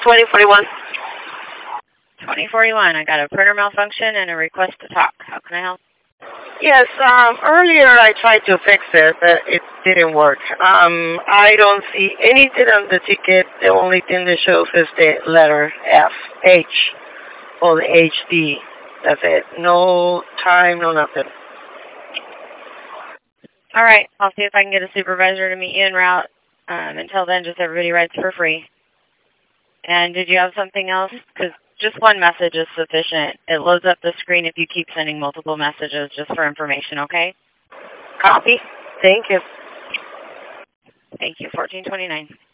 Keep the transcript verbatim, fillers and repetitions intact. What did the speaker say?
twenty forty-one. twenty forty-one, I got a printer malfunction and a request to talk. How can I help? Yes, um, earlier I tried to fix it, but it didn't work. Um, I don't see anything on the ticket. The only thing that shows is the letter F, H, or the H D. That's it. No time, no nothing. All right, I'll see if I can get a supervisor to meet you en route. Um, until then, just everybody writes for free. And did you have something else? Because just one message is sufficient. It loads up the screen if you keep sending multiple messages just for information, okay? Copy. Thank you. Thank you, fourteen twenty-nine.